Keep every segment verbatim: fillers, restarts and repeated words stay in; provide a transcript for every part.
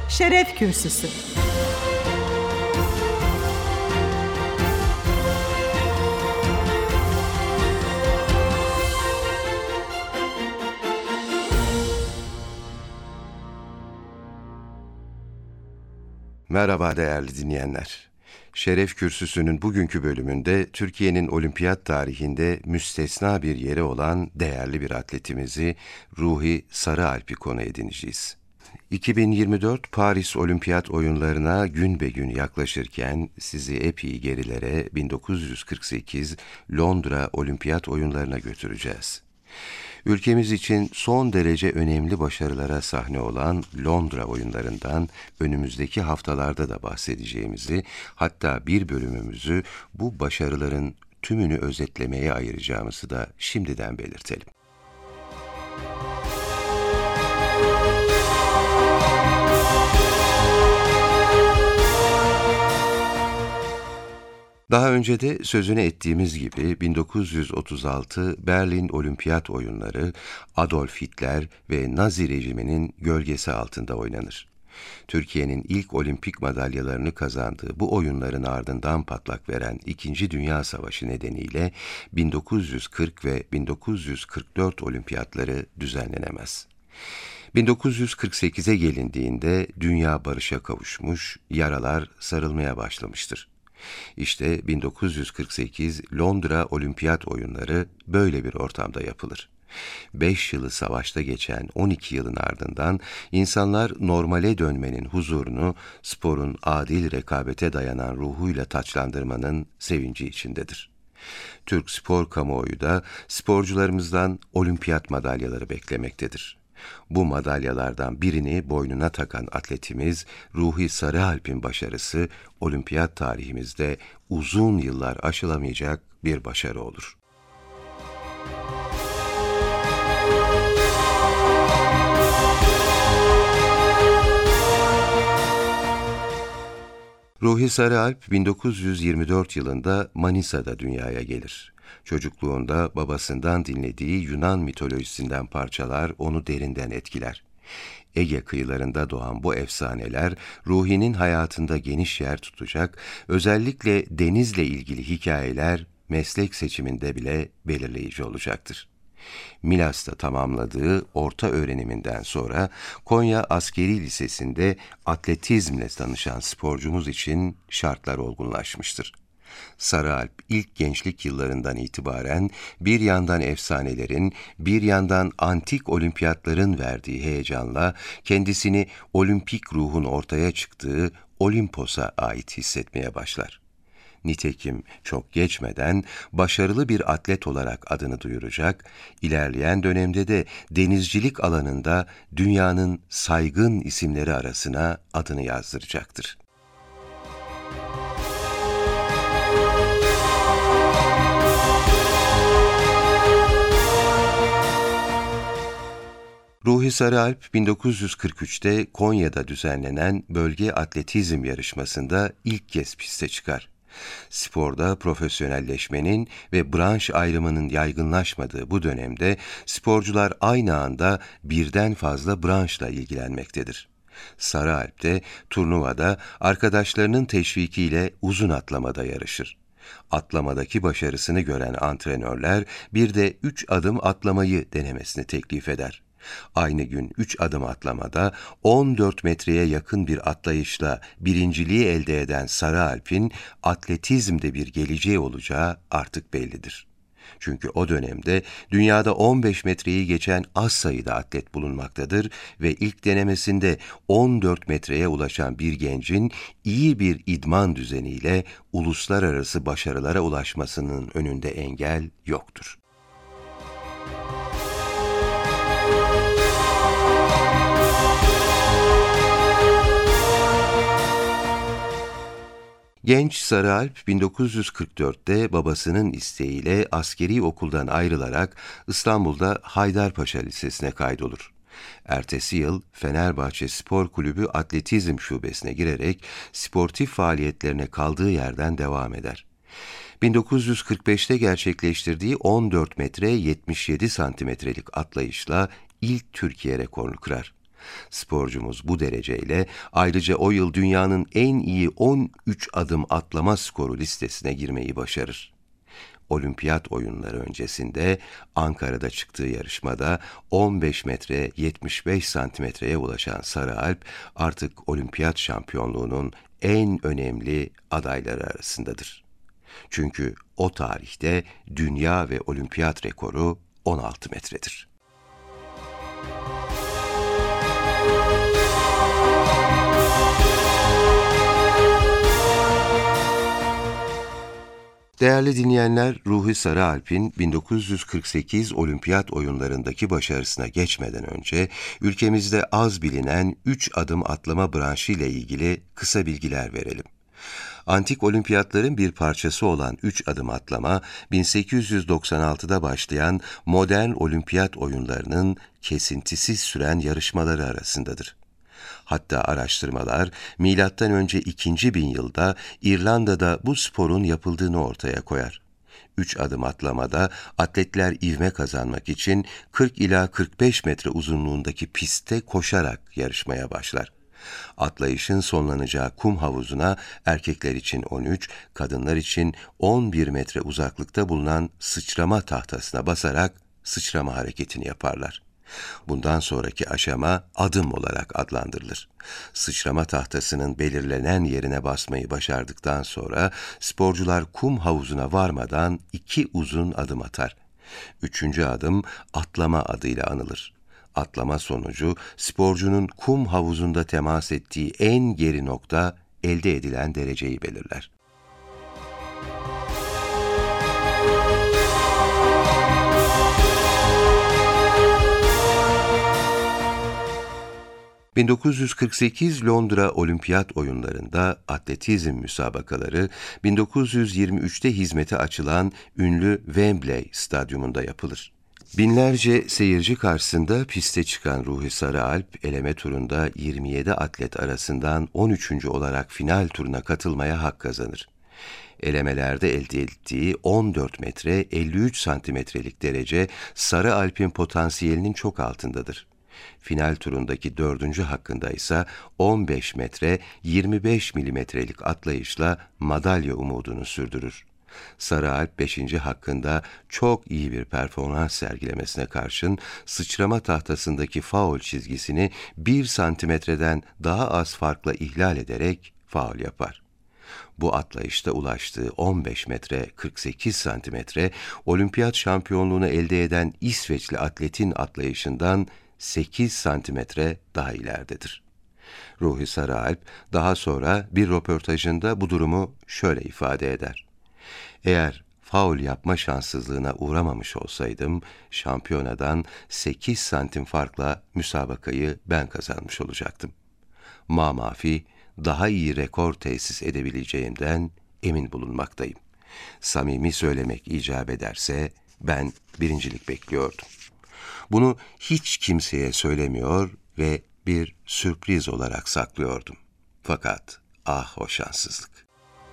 Şeref Kürsüsü. Merhaba değerli dinleyenler. Şeref Kürsüsü'nün bugünkü bölümünde Türkiye'nin olimpiyat tarihinde müstesna bir yeri olan değerli bir atletimizi Ruhi Sarıalp'i konu edineceğiz. iki bin yirmi dört Paris Olimpiyat Oyunlarına gün be gün yaklaşırken sizi epey gerilere bin dokuz yüz kırk sekiz Londra Olimpiyat Oyunlarına götüreceğiz. Ülkemiz için son derece önemli başarılara sahne olan Londra oyunlarından önümüzdeki haftalarda da bahsedeceğimizi, hatta bir bölümümüzü bu başarıların tümünü özetlemeye ayıracağımızı da şimdiden belirtelim. Daha önce de sözünü ettiğimiz gibi bin dokuz yüz otuz altı Berlin Olimpiyat Oyunları Adolf Hitler ve Nazi rejiminin gölgesi altında oynanır. Türkiye'nin ilk olimpik madalyalarını kazandığı bu oyunların ardından patlak veren İkinci Dünya Savaşı nedeniyle bin dokuz yüz kırk ve bin dokuz yüz kırk dört olimpiyatları düzenlenemez. bin dokuz yüz kırk sekize gelindiğinde dünya barışa kavuşmuş, yaralar sarılmaya başlamıştır. İşte bin dokuz yüz kırk sekiz Londra Olimpiyat Oyunları böyle bir ortamda yapılır. Beş yılı savaşta geçen on iki yılın ardından insanlar normale dönmenin huzurunu sporun adil rekabete dayanan ruhuyla taçlandırmanın sevinci içindedir. Türk spor kamuoyu da sporcularımızdan olimpiyat madalyaları beklemektedir. Bu madalyalardan birini boynuna takan atletimiz Ruhi Sarıalp'in başarısı olimpiyat tarihimizde uzun yıllar aşılamayacak bir başarı olur. Ruhi Sarıalp bin dokuz yüz yirmi dört yılında Manisa'da dünyaya gelir. Çocukluğunda babasından dinlediği Yunan mitolojisinden parçalar onu derinden etkiler. Ege kıyılarında doğan bu efsaneler Ruhi'nin hayatında geniş yer tutacak, özellikle denizle ilgili hikayeler meslek seçiminde bile belirleyici olacaktır. Milas'ta tamamladığı orta öğreniminden sonra Konya Askeri Lisesi'nde atletizmle tanışan sporcumuz için şartlar olgunlaşmıştır. Sarıalp ilk gençlik yıllarından itibaren bir yandan efsanelerin, bir yandan antik olimpiyatların verdiği heyecanla kendisini olimpik ruhun ortaya çıktığı Olimpos'a ait hissetmeye başlar. Nitekim çok geçmeden başarılı bir atlet olarak adını duyuracak, ilerleyen dönemde de denizcilik alanında dünyanın saygın isimleri arasına adını yazdıracaktır. Ruhi Sarıalp bin dokuz yüz kırk üçte Konya'da düzenlenen bölge atletizm yarışmasında ilk kez piste çıkar. Sporda profesyonelleşmenin ve branş ayrımının yaygınlaşmadığı bu dönemde sporcular aynı anda birden fazla branşla ilgilenmektedir. Sarıalp de turnuvada arkadaşlarının teşvikiyle uzun atlamada yarışır. Atlamadaki başarısını gören antrenörler bir de üç adım atlamayı denemesini teklif eder. Aynı gün üç adım atlamada on dört metreye yakın bir atlayışla birinciliği elde eden Sarıalp'in atletizmde bir geleceği olacağı artık bellidir. Çünkü o dönemde dünyada on beş metreyi geçen az sayıda atlet bulunmaktadır ve ilk denemesinde on dört metreye ulaşan bir gencin iyi bir idman düzeniyle uluslararası başarılara ulaşmasının önünde engel yoktur. Genç Sarıalp bin dokuz yüz kırk dörtte babasının isteğiyle askeri okuldan ayrılarak İstanbul'da Haydarpaşa Lisesi'ne kaydolur. Ertesi yıl Fenerbahçe Spor Kulübü Atletizm Şubesi'ne girerek sportif faaliyetlerine kaldığı yerden devam eder. bin dokuz yüz kırk beşte gerçekleştirdiği on dört metre yetmiş yedi santimetrelik atlayışla ilk Türkiye rekorunu kırar. Sporcumuz bu dereceyle ayrıca o yıl dünyanın en iyi on üç adım atlama skoru listesine girmeyi başarır. Olimpiyat oyunları öncesinde Ankara'da çıktığı yarışmada on beş metre yetmiş beş santimetreye ulaşan Sarıalp artık olimpiyat şampiyonluğunun en önemli adayları arasındadır. Çünkü o tarihte dünya ve olimpiyat rekoru on altı metredir. Değerli dinleyenler, Ruhi Sarıalp'in bin dokuz yüz kırk sekiz Olimpiyat oyunlarındaki başarısına geçmeden önce ülkemizde az bilinen üç adım atlama branşı ile ilgili kısa bilgiler verelim. Antik olimpiyatların bir parçası olan üç adım atlama, bin sekiz yüz doksan altıda başlayan modern olimpiyat oyunlarının kesintisiz süren yarışmaları arasındadır. Hatta araştırmalar milattan önce ikinci bin yılda İrlanda'da bu sporun yapıldığını ortaya koyar. Üç adım atlamada atletler ivme kazanmak için kırk ila kırk beş metre uzunluğundaki pistte koşarak yarışmaya başlar. Atlayışın sonlanacağı kum havuzuna erkekler için on üç, kadınlar için on bir metre uzaklıkta bulunan sıçrama tahtasına basarak sıçrama hareketini yaparlar. Bundan sonraki aşama adım olarak adlandırılır. Sıçrama tahtasının belirlenen yerine basmayı başardıktan sonra sporcular kum havuzuna varmadan iki uzun adım atar. Üçüncü adım atlama adıyla anılır. Atlama sonucu sporcunun kum havuzunda temas ettiği en geri nokta elde edilen dereceyi belirler. bin dokuz yüz kırk sekiz Londra Olimpiyat Oyunları'nda atletizm müsabakaları bin dokuz yüz yirmi üçte hizmete açılan ünlü Wembley Stadyumunda yapılır. Binlerce seyirci karşısında piste çıkan Ruhi Sarıalp, eleme turunda yirmi yedi atlet arasından on üçüncü olarak final turuna katılmaya hak kazanır. Elemelerde elde ettiği on dört metre elli üç santimetrelik derece Sarıalp'in potansiyelinin çok altındadır. Final turundaki dördüncü hakkında ise on beş metre yirmi beş milimetrelik atlayışla madalya umudunu sürdürür. Sarıalp beşinci hakkında çok iyi bir performans sergilemesine karşın sıçrama tahtasındaki faul çizgisini bir santimetreden daha az farkla ihlal ederek faul yapar. Bu atlayışta ulaştığı on beş metre kırk sekiz santimetre olimpiyat şampiyonluğunu elde eden İsveçli atletin atlayışından sekiz santimetre daha ileridedir. Ruhi Sarıalp daha sonra bir röportajında bu durumu şöyle ifade eder. Eğer faul yapma şanssızlığına uğramamış olsaydım, şampiyonadan sekiz santim farkla müsabakayı ben kazanmış olacaktım. Mamafi daha iyi rekor tesis edebileceğimden emin bulunmaktayım. Samimi söylemek icap ederse ben birincilik bekliyordum. Bunu hiç kimseye söylemiyor ve bir sürpriz olarak saklıyordum. Fakat ah o şanssızlık.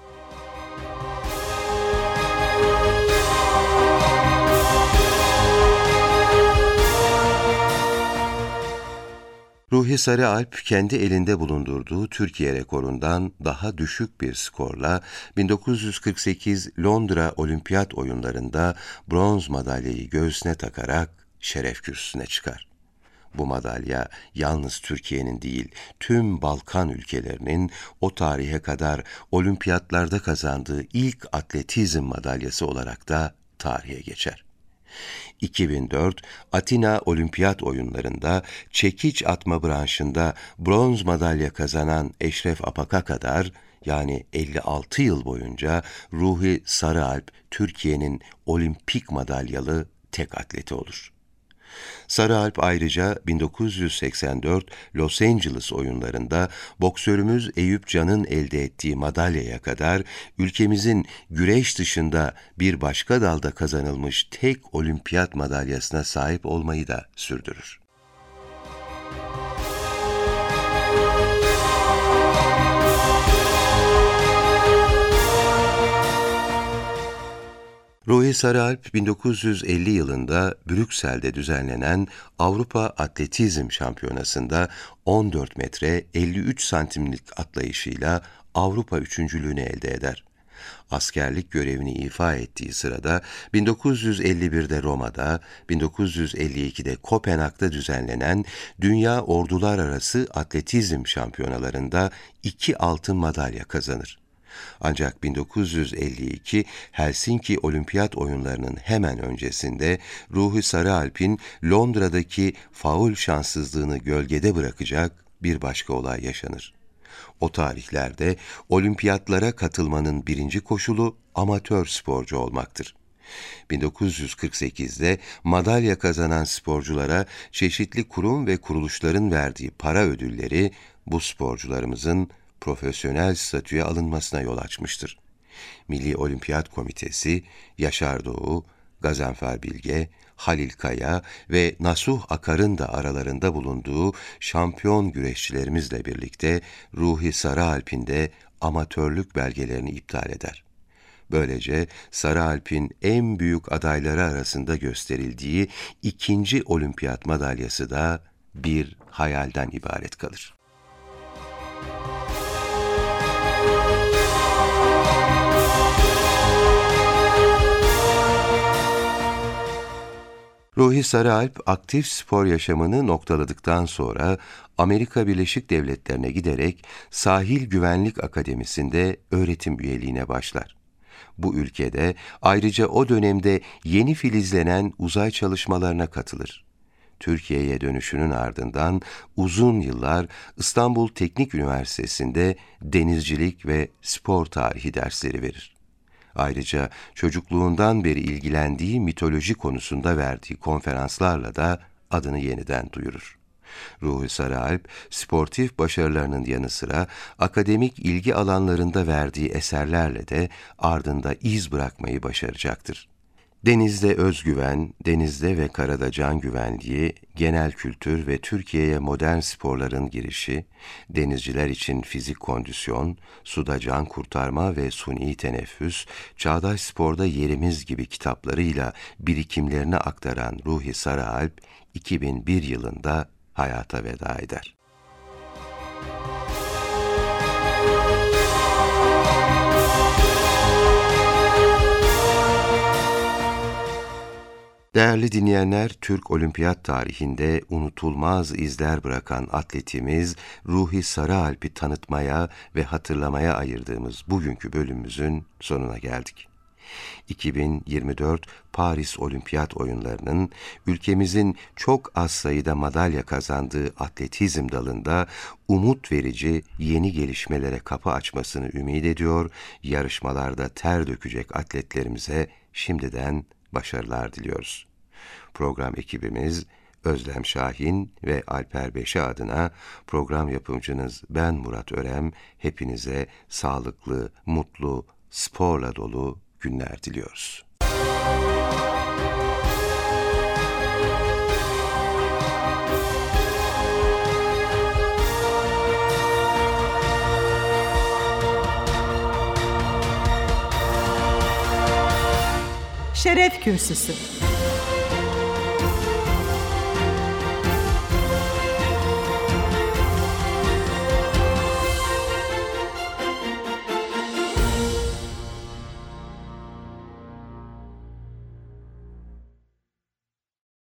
Ruhi Sarıalp kendi elinde bulundurduğu Türkiye rekorundan daha düşük bir skorla bin dokuz yüz kırk sekiz Londra Olimpiyat Oyunları'nda bronz madalyayı göğsüne takarak şeref kürsüsüne çıkar. Bu madalya yalnız Türkiye'nin değil, tüm Balkan ülkelerinin o tarihe kadar olimpiyatlarda kazandığı ilk atletizm madalyası olarak da tarihe geçer. iki bin dört Atina Olimpiyat Oyunları'nda çekiç atma branşında bronz madalya kazanan Eşref Apak'a kadar, yani elli altı yıl boyunca Ruhi Sarıalp Türkiye'nin olimpik madalyalı tek atleti olur. Sarıalp ayrıca bin dokuz yüz seksen dört Los Angeles oyunlarında boksörümüz Eyüp Can'ın elde ettiği madalyaya kadar ülkemizin güreş dışında bir başka dalda kazanılmış tek olimpiyat madalyasına sahip olmayı da sürdürür. Ruhi Ruhi Sarıalp, bin dokuz yüz elli yılında Brüksel'de düzenlenen Avrupa Atletizm Şampiyonası'nda on dört metre elli üç santimlik atlayışıyla Avrupa üçüncülüğünü elde eder. Askerlik görevini ifa ettiği sırada bin dokuz yüz elli birde Roma'da, bin dokuz yüz elli ikide Kopenhag'da düzenlenen Dünya Ordular Arası Atletizm Şampiyonalarında iki altın madalya kazanır. Ancak bin dokuz yüz elli iki Helsinki Olimpiyat Oyunları'nın hemen öncesinde Ruhi Sarıalp'in Londra'daki faul şanssızlığını gölgede bırakacak bir başka olay yaşanır. O tarihlerde olimpiyatlara katılmanın birinci koşulu amatör sporcu olmaktır. bin dokuz yüz kırk sekizde madalya kazanan sporculara çeşitli kurum ve kuruluşların verdiği para ödülleri bu sporcularımızın profesyonel statüye alınmasına yol açmıştır. Milli Olimpiyat Komitesi, Yaşar Doğu, Gazanfer Bilge, Halil Kaya ve Nasuh Akar'ın da aralarında bulunduğu şampiyon güreşçilerimizle birlikte Ruhi Sarıalp'in de amatörlük belgelerini iptal eder. Böylece Sarıalp'in en büyük adayları arasında gösterildiği ikinci olimpiyat madalyası da bir hayalden ibaret kalır. Ruhi Sarıalp, aktif spor yaşamını noktaladıktan sonra Amerika Birleşik Devletleri'ne giderek Sahil Güvenlik Akademisi'nde öğretim üyeliğine başlar. Bu ülkede ayrıca o dönemde yeni filizlenen uzay çalışmalarına katılır. Türkiye'ye dönüşünün ardından uzun yıllar İstanbul Teknik Üniversitesi'nde denizcilik ve spor tarihi dersleri verir. Ayrıca çocukluğundan beri ilgilendiği mitoloji konusunda verdiği konferanslarla da adını yeniden duyurur. Ruhi Sarıalp, sportif başarılarının yanı sıra akademik ilgi alanlarında verdiği eserlerle de ardında iz bırakmayı başaracaktır. Denizde özgüven, denizde ve karada can güvenliği, genel kültür ve Türkiye'ye modern sporların girişi, denizciler için fizik kondisyon, suda can kurtarma ve suni teneffüs, çağdaş sporda yerimiz gibi kitaplarıyla birikimlerini aktaran Ruhi Sarıalp, iki bin bir yılında hayata veda eder. Değerli dinleyenler, Türk Olimpiyat tarihinde unutulmaz izler bırakan atletimiz Ruhi Sarıalp'i tanıtmaya ve hatırlamaya ayırdığımız bugünkü bölümümüzün sonuna geldik. iki bin yirmi dört Paris Olimpiyat Oyunları'nın ülkemizin çok az sayıda madalya kazandığı atletizm dalında umut verici yeni gelişmelere kapı açmasını ümit ediyor, yarışmalarda ter dökecek atletlerimize şimdiden başarılar diliyoruz. Program ekibimiz Özlem Şahin ve Alper Beşe adına program yapımcınız ben Murat Örem, hepinize sağlıklı, mutlu, sporla dolu günler diliyoruz. Şeref Kürsüsü.